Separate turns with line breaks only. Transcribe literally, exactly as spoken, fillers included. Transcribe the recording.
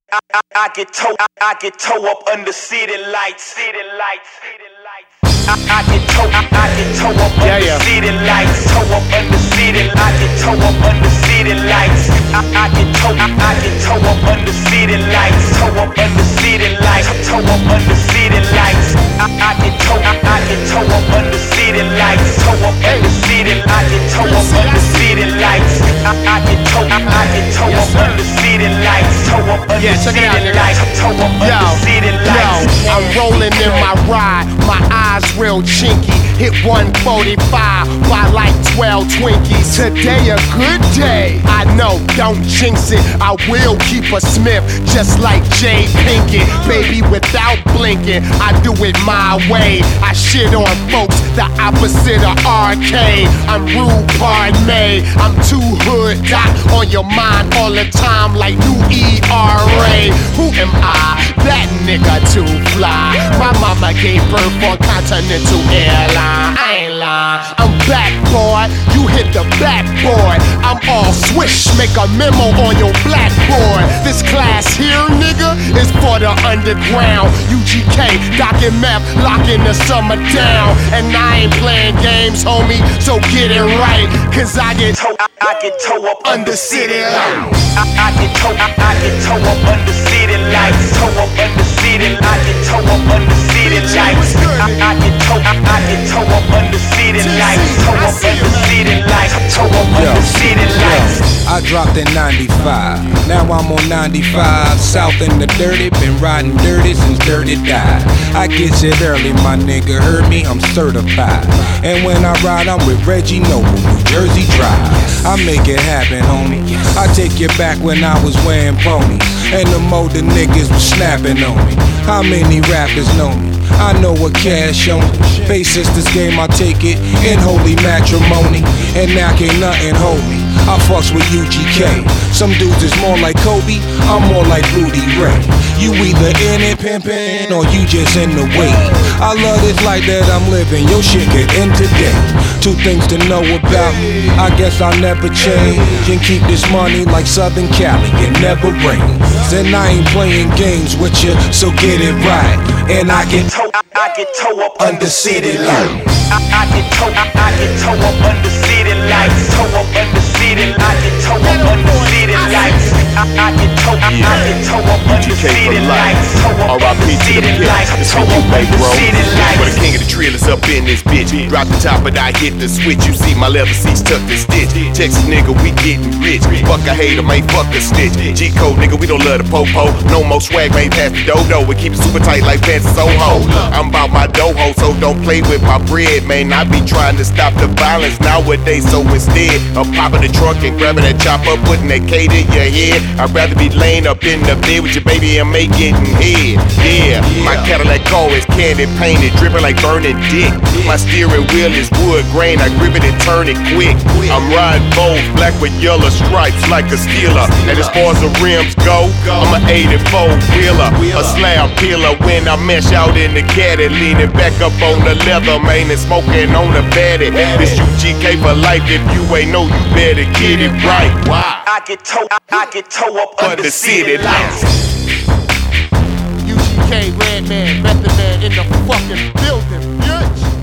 I, I, I get toe, I, I get toe up under city lights, city lights, city lights. I, I get toe, I, I get toe up
yeah,
under
yeah.
city lights, toe up under city. I get toe up under city lights. I, I get toe, I, I get toe up under city lights, toe up under city lights, toe up under city lights. I, I get toe, I, I get toe up under city lights, toe up under city. I get toe up under city lights. I, I get toe, I, I get toe up under city lights, toe up under
Yeah, check it out,
city
nigga.
lights, toe up
Yo,
under city
yo,
lights.
I'm rolling in my ride, my eyes real chinky. Hit one forty-five by like twelve Twinkies. Today a good day. I know, don't jinx it. I will keep a Smith just like Jay Pinkett. Baby, without blinking, I do it my way. I shit on folks, the opposite of arcade. I'm rude, pardon me. I'm too hood, dot on your mind all the time like new E R A. Who am I? That nigga too fly. My mama gave birth on Continental Airlines. I ain't lying. I'm back, boy. You hit the backboard. I'm all swish. Make a memo on your blackboard. This class here, nigga, is for the underground. U G K, Doc and Meth, locking the summer down. And I ain't playing games, homie, so get it right. Cause I get
toe, I, I get toe up
under city lights.
I, I get toe, I, I get toe up under city lights, toe up under city. I get toe up under city lights. I, I get toe, I, I get toe up under city lights, toe up under city lights, toe up under city lights.
I dropped in ninety-five, now I'm on ninety-five. South in the dirty, been riding dirty since dirty died. I get shit early, my nigga, heard me, I'm certified. And when I ride, I'm with Reggie Noble, New Jersey Drive. I make it happen, homie. I take you back when I was wearing ponies, and the more the niggas was snapping on me. How many rappers know me? I know what cash on me. Face Sisters game, I take it in holy matrimony. And now can't nothing hold me. I fucks with U G K. Some dudes is more like Kobe, I'm more like Rudy Ray. You either in it pimpin' or you just in the way. I love this life that I'm living, your shit could end today. Two things to know about me, I guess I'll never change. And keep this money like Southern Cali, it never rains. And I ain't playing games with you, so get it right. And I get
toe, I, I get toe up
under city lights.
I, I get toe, I, I get toe up under city lights, toe up under city. I get toe up under city lights. I, I get toe, I, I get toe up under city lights, toe up under city lights, toe up under city lights.
For the king of the trailers up in this bitch. Drop the top and I hit the switch. You see my leather seats tucked and stitch. Texas nigga, we getting rich. Fuck a hater, ain't fuck a snitch. G code nigga, we don't love the po-po. No more swag, ain't past the dodo. We keep it super tight like pants and Soho. I'm about my doho, so don't play with my bread, man. I be trying to stop the violence nowadays, so instead of popping the trunk and grabbing that chopper, putting that K to your head, I'd rather be laying up in the bed with your baby and make getting head. Yeah, my Cadillac car is candy painted, dripping like burning dick. My steering wheel is wood grain, I grip it and turn it quick. I'm riding bold, black with yellow stripes like a Steeler. And as far as the rims go, I'm an eighty-four wheeler, a slab peeler. When I mesh out in the caddy, leaning back up on the leather, man, and smoking on the baddie. This U G K for life, if you ain't know, you better get it right. Why?
I get toe, I, I get toe up under,
Under
city
city
lights.
U G K, Redman, Method Man in the fucking building, bitch.